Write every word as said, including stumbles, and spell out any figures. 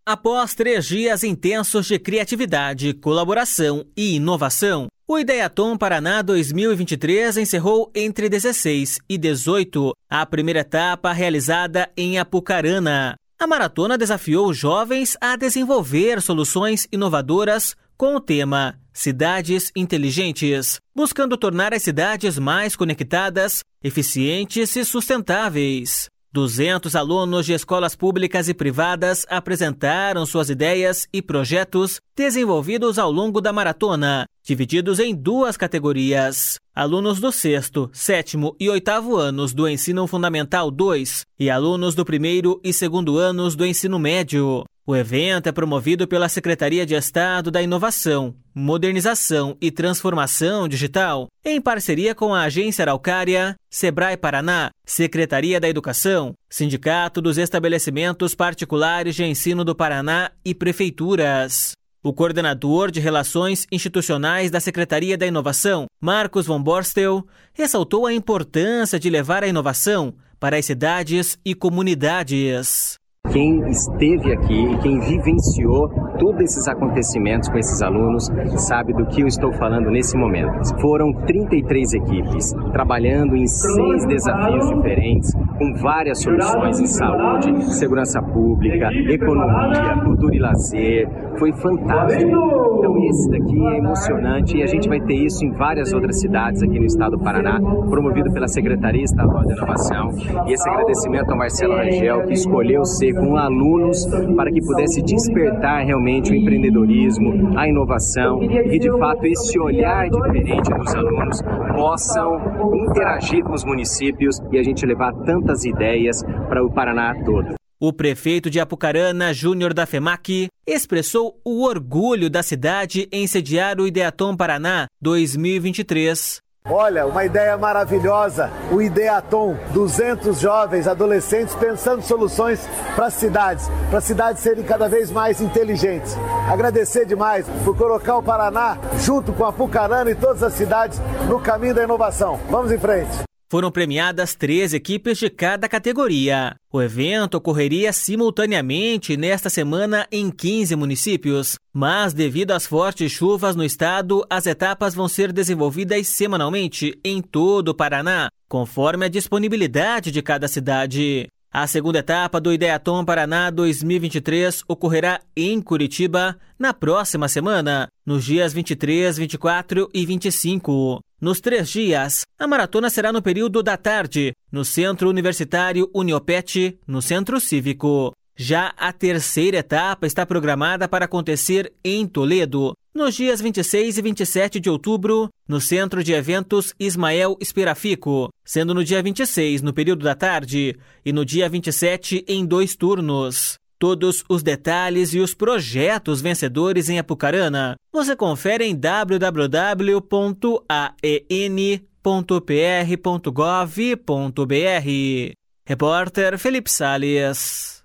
Após três dias intensos de criatividade, colaboração e inovação, o Ideatom Paraná dois mil e vinte e três encerrou entre dezesseis e dezoito a primeira etapa realizada em Apucarana. A maratona desafiou os jovens a desenvolver soluções inovadoras com o tema Cidades Inteligentes, buscando tornar as cidades mais conectadas, eficientes e sustentáveis. duzentos alunos de escolas públicas e privadas apresentaram suas ideias e projetos desenvolvidos ao longo da maratona, divididos em duas categorias. Alunos do sexto, sétimo e oitavo anos do Ensino Fundamental dois e alunos do primeiro e segundo anos do Ensino Médio. O evento é promovido pela Secretaria de Estado da Inovação, Modernização e Transformação Digital, em parceria com a Agência Araucária, Sebrae Paraná, Secretaria da Educação, Sindicato dos Estabelecimentos Particulares de Ensino do Paraná e Prefeituras. O coordenador de Relações Institucionais da Secretaria da Inovação, Marcos von Borstel, ressaltou a importância de levar a inovação para as cidades e comunidades. Quem esteve aqui e quem vivenciou todos esses acontecimentos com esses alunos sabe do que eu estou falando nesse momento. Foram trinta e três equipes trabalhando em seis desafios diferentes, com várias soluções em saúde, segurança pública, economia, cultura e lazer. Foi fantástico. Então esse daqui é emocionante e a gente vai ter isso em várias outras cidades aqui no estado do Paraná, promovido pela Secretaria Estadual de Inovação. E esse agradecimento ao Marcelo Rangel, que escolheu ser com alunos para que pudesse despertar realmente o empreendedorismo, a inovação e que de fato esse olhar diferente dos alunos possam interagir com os municípios e a gente levar tantas ideias para o Paraná todo. O prefeito de Apucarana, Júnior da FEMAC, expressou o orgulho da cidade em sediar o Ideatom Paraná dois mil e vinte e três. Olha, uma ideia maravilhosa, o Ideatom, duzentos jovens, adolescentes pensando soluções para as cidades, para as cidades serem cada vez mais inteligentes. Agradecer demais por colocar o Paraná junto com Apucarana e todas as cidades no caminho da inovação. Vamos em frente. Foram premiadas três equipes de cada categoria. O evento ocorreria simultaneamente nesta semana em quinze municípios, mas devido às fortes chuvas no estado, as etapas vão ser desenvolvidas semanalmente em todo o Paraná, conforme a disponibilidade de cada cidade. A segunda etapa do Ideatom Paraná dois mil e vinte e três ocorrerá em Curitiba na próxima semana, nos dias vinte e três, vinte e quatro e vinte e cinco. Nos três dias, a maratona será no período da tarde, no Centro Universitário Uniopet, no Centro Cívico. Já a terceira etapa está programada para acontecer em Toledo, nos dias vinte e seis e vinte e sete de outubro, no Centro de Eventos Ismael Esperafico, sendo no dia vinte e seis no período da tarde e no dia vinte e sete em dois turnos. Todos os detalhes e os projetos vencedores em Apucarana você confere em w w w ponto a e n ponto p r ponto gov ponto b r. Repórter Felipe Salles.